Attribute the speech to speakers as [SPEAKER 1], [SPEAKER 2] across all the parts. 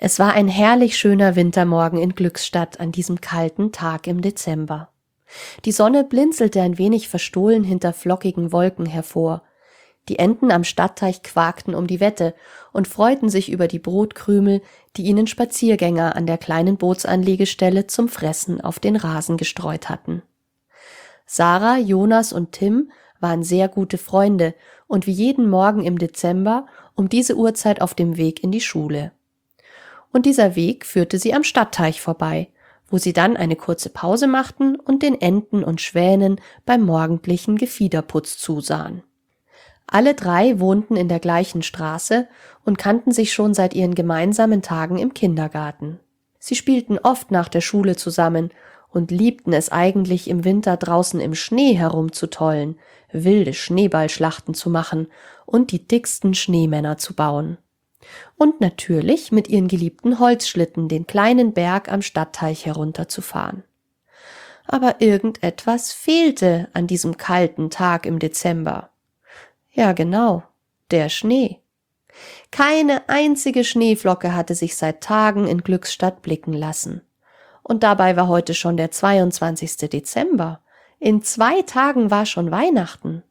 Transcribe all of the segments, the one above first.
[SPEAKER 1] Es war ein herrlich schöner Wintermorgen in Glückstadt an diesem kalten Tag im Dezember. Die Sonne blinzelte ein wenig verstohlen hinter flockigen Wolken hervor. Die Enten am Stadtteich quakten um die Wette und freuten sich über die Brotkrümel, die ihnen Spaziergänger an der kleinen Bootsanlegestelle zum Fressen auf den Rasen gestreut hatten. Sarah, Jonas und Tim waren sehr gute Freunde und wie jeden Morgen im Dezember um diese Uhrzeit auf dem Weg in die Schule. Und dieser Weg führte sie am Stadtteich vorbei, wo sie dann eine kurze Pause machten und den Enten und Schwänen beim morgendlichen Gefiederputz zusahen. Alle drei wohnten in der gleichen Straße und kannten sich schon seit ihren gemeinsamen Tagen im Kindergarten. Sie spielten oft nach der Schule zusammen und liebten es eigentlich im Winter draußen im Schnee herumzutollen, wilde Schneeballschlachten zu machen und die dicksten Schneemänner zu bauen. Und natürlich mit ihren geliebten Holzschlitten den kleinen Berg am Stadtteich herunterzufahren. Aber irgendetwas fehlte an diesem kalten Tag im Dezember. Ja, genau, der Schnee. Keine einzige Schneeflocke hatte sich seit Tagen in Glückstadt blicken lassen. Und dabei war heute schon der 22. Dezember. In 2 Tagen war schon Weihnachten.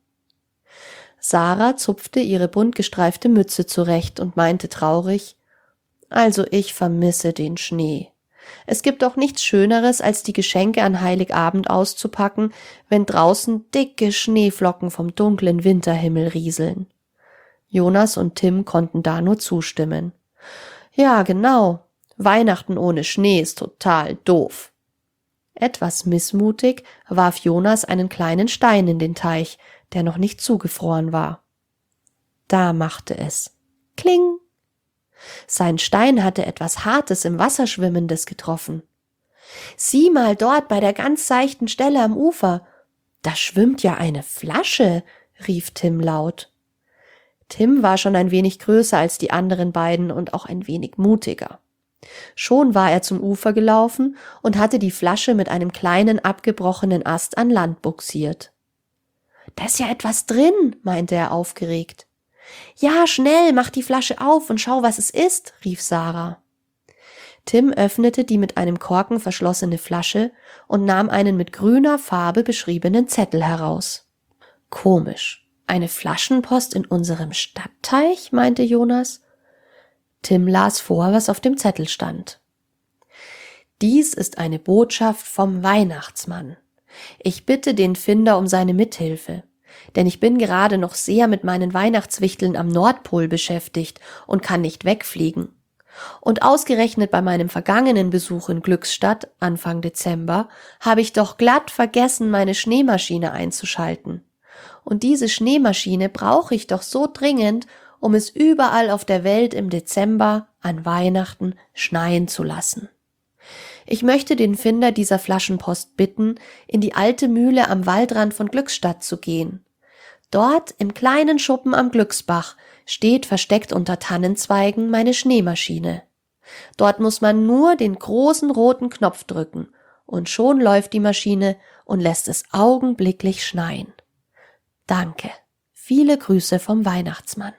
[SPEAKER 1] Sarah zupfte ihre bunt gestreifte Mütze zurecht und meinte traurig: Also ich vermisse den Schnee. Es gibt doch nichts Schöneres, als die Geschenke an Heiligabend auszupacken, wenn draußen dicke Schneeflocken vom dunklen Winterhimmel rieseln. Jonas und Tim konnten da nur zustimmen. Ja, genau. Weihnachten ohne Schnee ist total doof. Etwas missmutig warf Jonas einen kleinen Stein in den Teich, der noch nicht zugefroren war. Da machte es Kling. Sein Stein hatte etwas Hartes im Wasser Schwimmendes getroffen. Sieh mal dort bei der ganz seichten Stelle am Ufer. Da schwimmt ja eine Flasche, rief Tim laut. Tim war schon ein wenig größer als die anderen beiden und auch ein wenig mutiger. Schon war er zum Ufer gelaufen und hatte die Flasche mit einem kleinen abgebrochenen Ast an Land bugsiert. Da ist ja etwas drin, meinte er aufgeregt. Ja, schnell, mach die Flasche auf und schau, was es ist, rief Sarah. Tim öffnete die mit einem Korken verschlossene Flasche und nahm einen mit grüner Farbe beschriebenen Zettel heraus. Komisch, eine Flaschenpost in unserem Stadtteich, meinte Jonas. Tim las vor, was auf dem Zettel stand. Dies ist eine Botschaft vom Weihnachtsmann. Ich bitte den Finder um seine Mithilfe, denn ich bin gerade noch sehr mit meinen Weihnachtswichteln am Nordpol beschäftigt und kann nicht wegfliegen. Und ausgerechnet bei meinem vergangenen Besuch in Glückstadt Anfang Dezember habe ich doch glatt vergessen, meine Schneemaschine einzuschalten. Und diese Schneemaschine brauche ich doch so dringend, um es überall auf der Welt im Dezember an Weihnachten schneien zu lassen. Ich möchte den Finder dieser Flaschenpost bitten, in die alte Mühle am Waldrand von Glückstadt zu gehen. Dort im kleinen Schuppen am Glücksbach steht versteckt unter Tannenzweigen meine Schneemaschine. Dort muss man nur den großen roten Knopf drücken und schon läuft die Maschine und lässt es augenblicklich schneien. Danke. Viele Grüße vom Weihnachtsmann.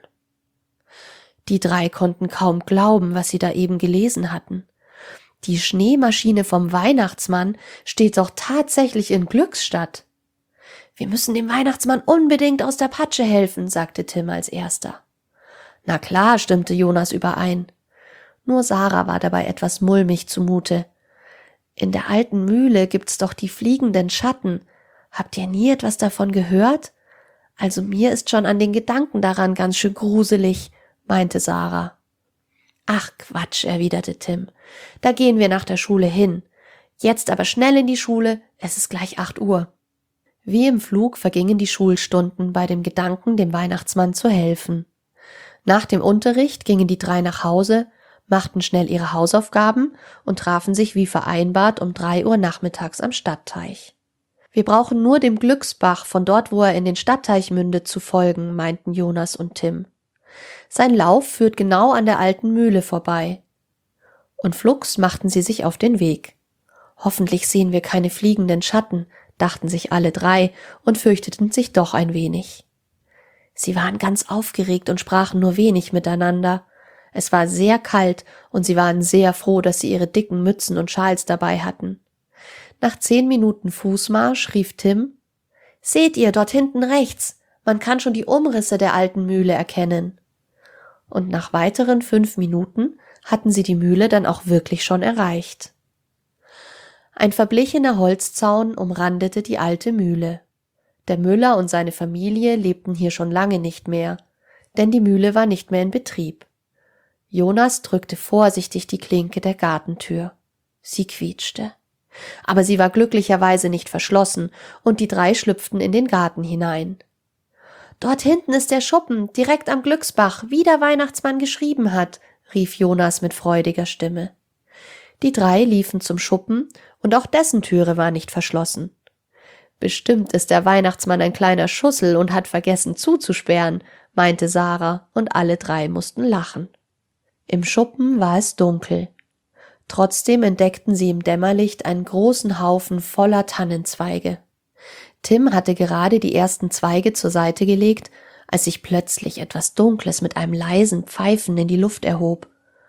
[SPEAKER 1] Die drei konnten kaum glauben, was sie da eben gelesen hatten. Die Schneemaschine vom Weihnachtsmann steht doch tatsächlich in Glückstadt. Wir müssen dem Weihnachtsmann unbedingt aus der Patsche helfen, sagte Tim als erster. Na klar, stimmte Jonas überein. Nur Sarah war dabei etwas mulmig zumute. In der alten Mühle gibt's doch die fliegenden Schatten. Habt ihr nie etwas davon gehört? Also mir ist schon an den Gedanken daran ganz schön gruselig, meinte Sarah. Ach Quatsch, erwiderte Tim. Da gehen wir nach der Schule hin. Jetzt aber schnell in die Schule, es ist gleich 8 Uhr. Wie im Flug vergingen die Schulstunden bei dem Gedanken, dem Weihnachtsmann zu helfen. Nach dem Unterricht gingen die drei nach Hause, machten schnell ihre Hausaufgaben und trafen sich wie vereinbart um 3 Uhr nachmittags am Stadtteich. Wir brauchen nur dem Glücksbach, von dort, wo er in den Stadtteich mündet, zu folgen, meinten Jonas und Tim. Sein Lauf führt genau an der alten Mühle vorbei. Und flugs machten sie sich auf den Weg. Hoffentlich sehen wir keine fliegenden Schatten, dachten sich alle drei und fürchteten sich doch ein wenig. Sie waren ganz aufgeregt und sprachen nur wenig miteinander. Es war sehr kalt und sie waren sehr froh, dass sie ihre dicken Mützen und Schals dabei hatten. Nach 10 Minuten Fußmarsch rief Tim: »Seht ihr, dort hinten rechts, man kann schon die Umrisse der alten Mühle erkennen.« Und nach weiteren 5 Minuten hatten sie die Mühle dann auch wirklich schon erreicht. Ein verblichener Holzzaun umrandete die alte Mühle. Der Müller und seine Familie lebten hier schon lange nicht mehr, denn die Mühle war nicht mehr in Betrieb. Jonas drückte vorsichtig die Klinke der Gartentür. Sie quietschte. Aber sie war glücklicherweise nicht verschlossen und die 3 schlüpften in den Garten hinein. »Dort hinten ist der Schuppen, direkt am Glücksbach, wie der Weihnachtsmann geschrieben hat«, rief Jonas mit freudiger Stimme. Die 3 liefen zum Schuppen und auch dessen Türe war nicht verschlossen. »Bestimmt ist der Weihnachtsmann ein kleiner Schussel und hat vergessen zuzusperren«, meinte Sarah, und alle 3 mussten lachen. Im Schuppen war es dunkel. Trotzdem entdeckten sie im Dämmerlicht einen großen Haufen voller Tannenzweige. Tim hatte gerade die ersten Zweige zur Seite gelegt, als sich plötzlich etwas Dunkles mit einem leisen Pfeifen in die Luft erhob.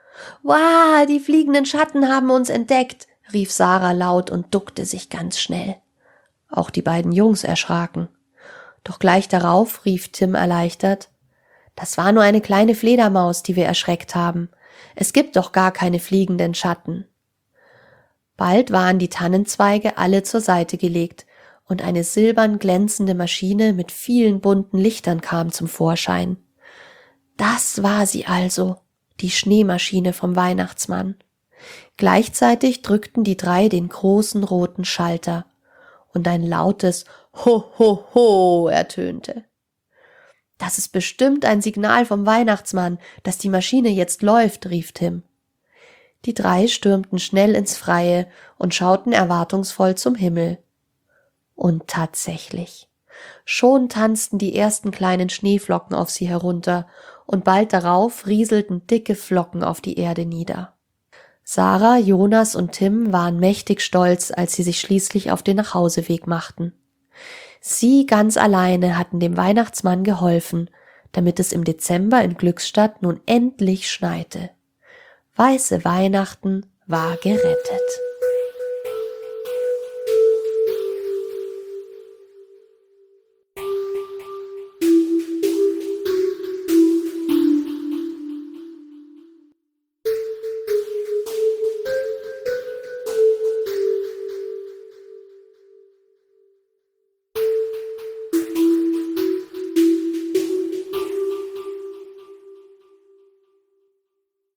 [SPEAKER 1] »Wow, die fliegenden Schatten haben uns entdeckt«, rief Sarah laut und duckte sich ganz schnell. Auch die beiden Jungs erschraken. Doch gleich darauf rief Tim erleichtert: »Das war nur eine kleine Fledermaus, die wir erschreckt haben. Es gibt doch gar keine fliegenden Schatten.« Bald waren die Tannenzweige alle zur Seite gelegt und eine silbern glänzende Maschine mit vielen bunten Lichtern kam zum Vorschein. Das war sie also, die Schneemaschine vom Weihnachtsmann. Gleichzeitig drückten die 3 den großen roten Schalter und ein lautes »Ho, ho, ho« ertönte. »Das ist bestimmt ein Signal vom Weihnachtsmann, dass die Maschine jetzt läuft«, rief Tim. Die 3 stürmten schnell ins Freie und schauten erwartungsvoll zum Himmel. Und tatsächlich, schon tanzten die ersten kleinen Schneeflocken auf sie herunter und bald darauf rieselten dicke Flocken auf die Erde nieder. Sarah, Jonas und Tim waren mächtig stolz, als sie sich schließlich auf den Nachhauseweg machten. Sie ganz alleine hatten dem Weihnachtsmann geholfen, damit es im Dezember in Glückstadt nun endlich schneite. Weiße Weihnachten war gerettet.